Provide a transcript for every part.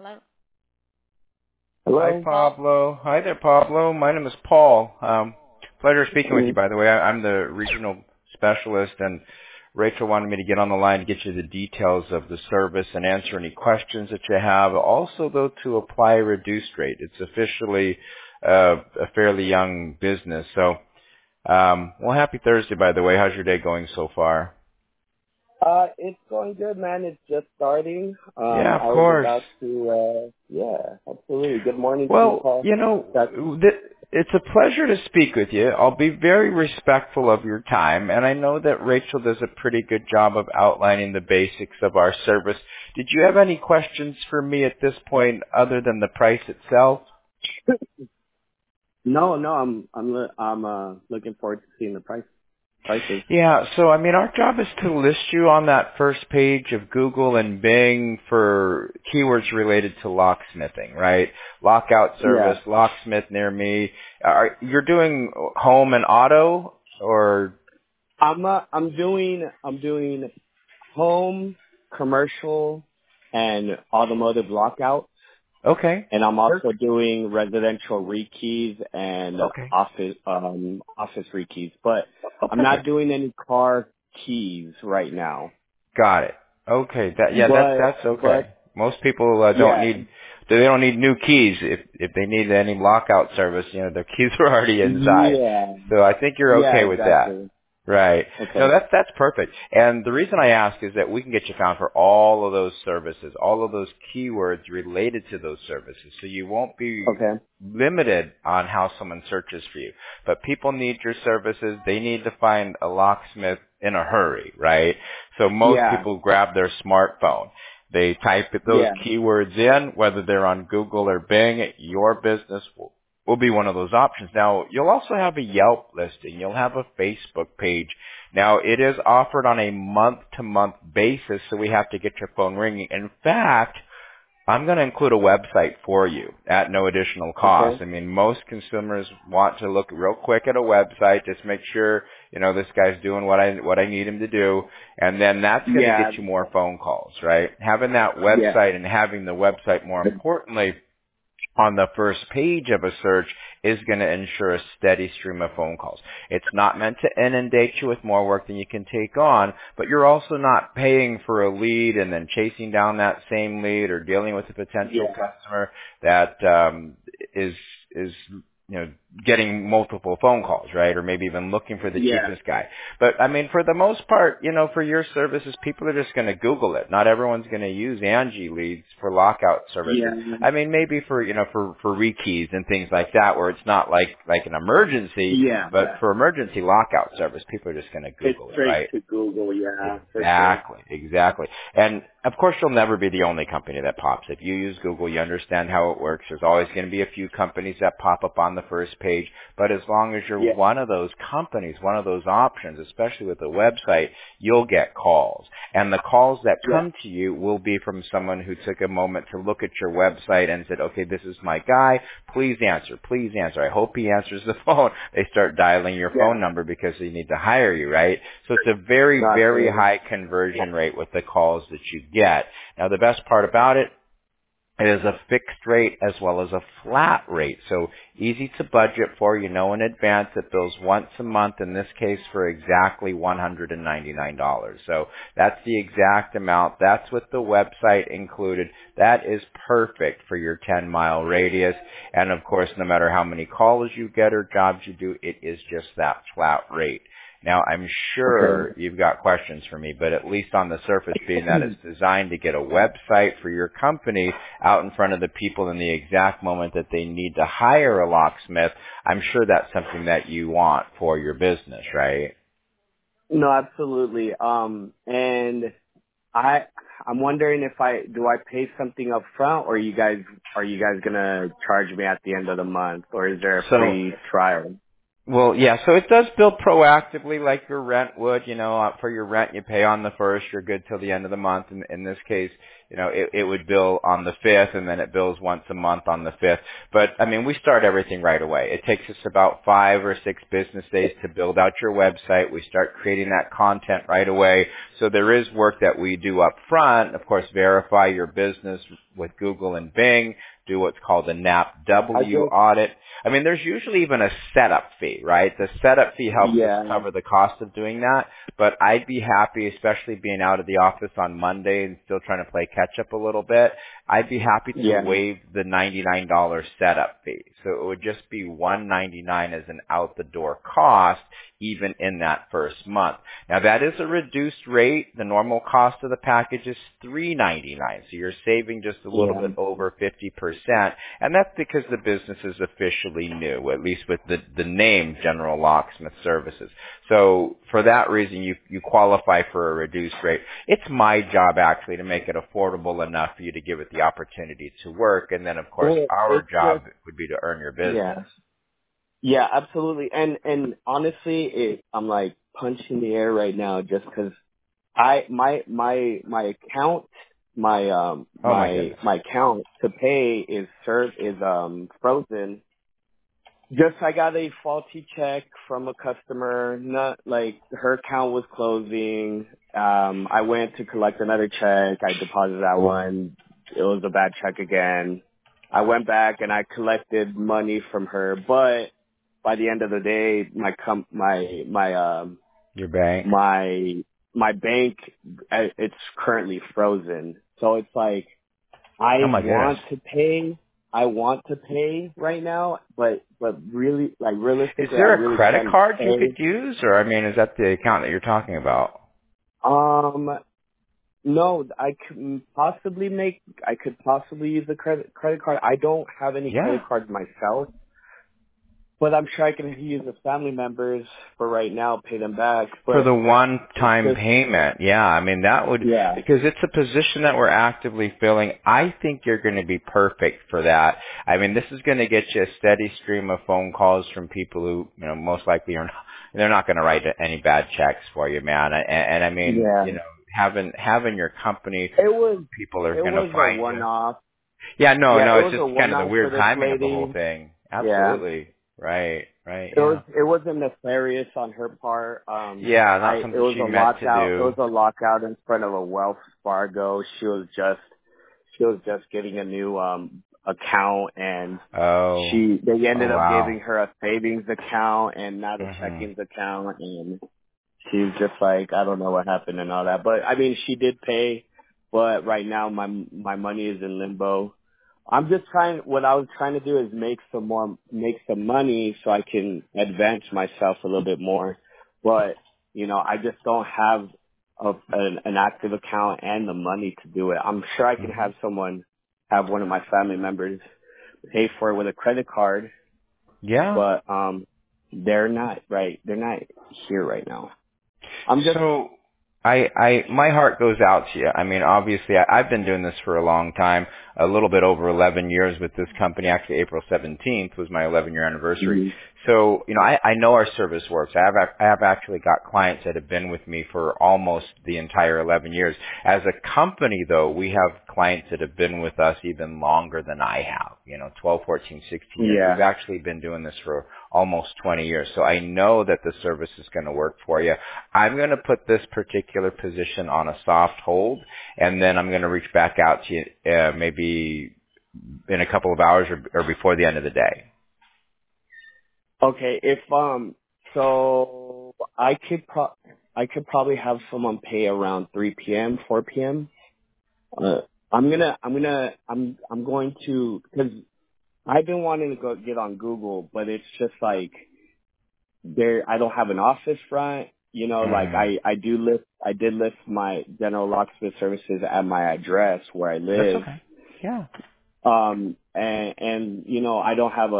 Hi, Hello? Pablo. Hi there, Pablo. My name is Paul. Pleasure speaking with you, by the way. I'm the regional specialist, and Rachel wanted me to get on the line to get you the details of the service and answer any questions that you have. Also, though, to apply a reduced rate. It's officially a fairly young business. So, well, happy Thursday, by the way. How's your day going so far? It's going good, man. It's just starting. Yeah, I of was course. about to, yeah, absolutely. Good morning to you, Well, Paul. you know, That's, it's a pleasure to speak with you. I'll be very respectful of your time, and I know that Rachel does a pretty good job of outlining the basics of our service. Did you have any questions for me at this point other than the price itself? no, I'm looking forward to seeing the prices. Yeah, so I mean, our job is to list you on that first page of Google and Bing for keywords related to locksmithing, right? Lockout Yeah. service, locksmith near me. You're doing home and auto, or I'm doing home, commercial, and automotive lockout. okay, And I'm also doing residential rekeys and okay, office rekeys, but oh, I'm not perfect. doing any car keys right now. Got it. Okay, that's But okay. Most people yeah, they don't need new keys if they need any lockout service. You know, their keys are already inside. yeah, So I think you're yeah, okay with that. exactly. Right. No, Okay. that's perfect. And the reason I ask is that we can get you found for all of those services, all of those keywords related to those services. So you won't be Okay. limited on how someone searches for you. But people need your services. They need to find a locksmith in a hurry, right? So most Yeah. people grab their smartphone. They type those Yeah. keywords in, whether they're on Google or Bing, your business will be one of those options. Now, you'll also have a Yelp listing. You'll have a Facebook page. Now, it is offered on a month-to-month basis, so we have to get your phone ringing. In fact, I'm going to include a website for you at no additional cost. Okay. I mean, most consumers want to look real quick at a website, just make sure, you know, this guy's doing what I need him to do, and then that's going to Yeah. get you more phone calls, right? Having that Yeah. website and having the website, more importantly, on the first page of a search is going to ensure a steady stream of phone calls. It's not meant to inundate you with more work than you can take on, but you're also not paying for a lead and then chasing down that same lead or dealing with a potential Yeah. customer that is you know, getting multiple phone calls, right? Or maybe even looking for the Yeah. cheapest guy. But I mean, for the most part, you know, for your services, people are just going to Google it. Not everyone's going to use Angie leads for lockout services. Yeah. I mean, maybe for, you know, for rekeys and things like that, where it's not like an emergency, Yeah. but for emergency lockout service, people are just going to It's Google it, straight right? to Google. Yeah, for sure. Exactly. And of course, you'll never be the only company that pops. If you use Google, you understand how it works. There's always going to be a few companies that pop up on the first page. But as long as you're Yeah. one of those companies, one of those options, especially with a website, you'll get calls. And the calls that Yeah. come to you will be from someone who took a moment to look at your website and said, okay, this is my guy. Please answer. Please answer. I hope he answers the phone. They start dialing your Yeah. phone number because they need to hire you, right? So it's a very, Not very really. high conversion rate with the calls that you get. Now, the best part about it, it is a fixed rate as well as a flat rate. So easy to budget for. You know in advance it bills once a month, in this case for exactly $199. So that's the exact amount. That's with the website included. That is perfect for your 10-mile radius. And of course, no matter how many calls you get or jobs you do, it is just that flat rate. Now, I'm Okay. sure you've got questions for me, but at least on the surface, being that it's designed to get a website for your company out in front of the people in the exact moment that they need to hire a locksmith, I'm sure that's something that you want for your business, right? No, absolutely. And I'm wondering if do I pay something up front, or are you guys gonna charge me at the end of the month, or is there a So free trial? Well, yeah, so it does bill proactively like your rent would, for your rent you pay on the first, you're good till the end of the month. In this case, it would bill on the 5th and then it bills once a month on the 5th. But I mean, we start everything right away. It takes us about 5 or 6 business days to build out your website. We start creating that content right away. So there is work that we do up front. Of course, verify your business with Google and Bing, do what's called a I NAPW just, audit. I mean, there's usually even a setup fee, right? The setup fee helps us yeah, cover the cost of doing that, but I'd be happy, especially being out of the office on Monday and still trying to play catch up a little bit, I'd be happy to yeah, waive the $99 setup fee. So it would just be $199 as an out the door cost, even in that first month. Now that is a reduced rate. The normal cost of the package is $399. So you're saving just a little yeah, bit over 50%. And that's because the business is officially new, at least with the name General Locksmith Services. So for that reason, you qualify for a reduced rate. It's my job actually to make it affordable enough for you to give it the opportunity to work. And then of course well, our it's job just, would be to earn your yeah. business. Yeah, absolutely. And honestly, I'm like punching the air right now just because my account, Oh my goodness. my account to pay is frozen. Just I got a faulty check from a customer. Not like her account was closing. I went to collect another check. I deposited that one. It was a bad check again. I went back and I collected money from her, but by the end of the day, Your bank. my my bank it's currently frozen. So it's like Oh my goodness. I want to pay right now, but really, like Is realistically, I there a really credit can't card you pay. could use, or I mean, is that the account that you're talking about? Um, no, I could possibly use a credit card. I don't have any Yeah. credit cards myself, but I'm sure I can use the family members for right now, pay them back. For But the it's one-time just, payment, yeah. I mean, that would, yeah, because it's a position that we're actively filling. I think you're going to be perfect for that. I mean, this is going to get you a steady stream of phone calls from people who, most likely are not, they're not going to write any bad checks for you, man. And I mean, yeah. having your company, It was people are it going to was a find you. one-off. Yeah, no, Yeah, no, it it's was just a kind of the one-off for weird this timing of the whole lady. thing. Yeah. Absolutely. Right, yeah. It wasn't nefarious on her part. Yeah, not It something was she a meant to lockout. It do. was a lockout in front of a Wells Fargo. She was just getting a new account, and Oh, they oh ended up wow. giving her a savings account and not a Mhm. checkings account, and she's just like, I don't know what happened and all that. But I mean, she did pay, but right now my money is in limbo. What I was trying to do is make some money so I can advance myself a little bit more. But, I just don't have an active account and the money to do it. I'm sure I can Mhm. have one of my family members pay for it with a credit card, Yeah. but, they're not here right now. I'm just, So my heart goes out to you. I mean, obviously, I've been doing this for a long time, a little bit over 11 years with this company. Actually, April 17th was my 11-year anniversary. mhm. So, I know our service works. I have actually got clients that have been with me for almost the entire 11 years. As a company, though, we have clients that have been with us even longer than I have, 12, 14, 16 years. We've Yeah. actually been doing this for almost 20 years. So I know that the service is going to work for you. I'm going to put this particular position on a soft hold, and then I'm going to reach back out to you maybe in a couple of hours or before the end of the day. Okay, so I could probably have someone pay around 3 p.m., 4 p.m. Uh, I'm going to, because I've been wanting to go get on Google, but it's just like I don't have an office front. Like Hmm. I did list my general locksmith services at my address where I That's live. okay. Yeah. And I don't have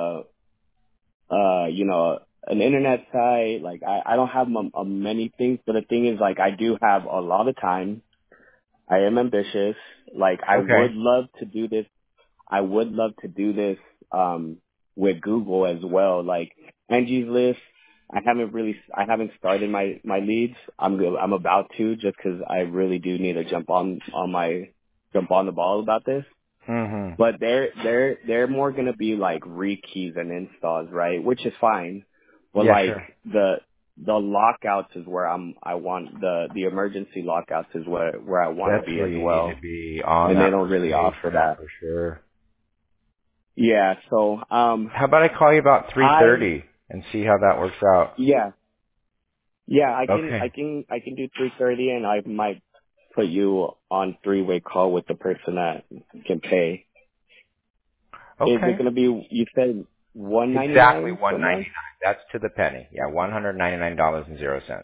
an internet site. Like I don't have many things, but the thing is, like, I do have a lot of time. I am ambitious. Like I Okay. would love to do this. I would love to do this, with Google as well. Like Angie's List. I haven't started my leads. I'm about to, just because I really do need to jump on the ball about this. Mm-hmm. But they're more gonna be like rekeys and installs, right? Which is fine. But Yeah, like sure. the lockouts is where I want the emergency lockouts is where I want to That's be where as you need well. to be on And they that don't really offer persuasion that. for sure. Yeah, so How about I call you about I 3:30 and see how that works out? yeah. Yeah, Okay. I can do 3:30, and I might put you on three-way call with the person that can pay. Is it Okay. gonna be, you said Exactly $199 per 199. month? That's to the penny. Yeah, $199.00.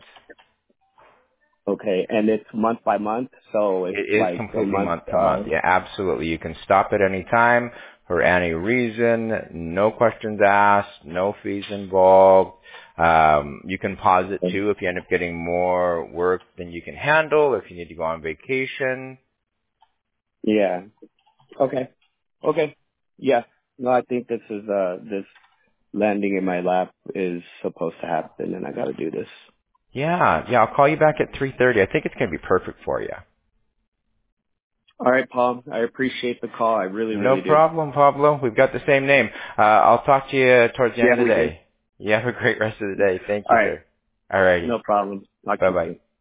Okay, and it's month by month, so it's It is like a completely month. month to month. Yeah, absolutely. You can stop at any time for any reason. No questions asked. No fees involved. You can pause it too if you end up getting more work than you can handle. If you need to go on vacation. Yeah. Okay. Okay. Yeah. No, I think this landing in my lap is supposed to happen, and I got to do this. Yeah, yeah. I'll call you back at 3:30. I think it's going to be perfect for you. All right, Paul. I appreciate the call. I really, No really do. problem, Pablo. We've got the same name. I'll talk to you towards the end Yeah, of the we do. day. You have a great rest of the day. Thank All you, right. sir. Alrighty. No problem. Talk to Bye you bye. soon.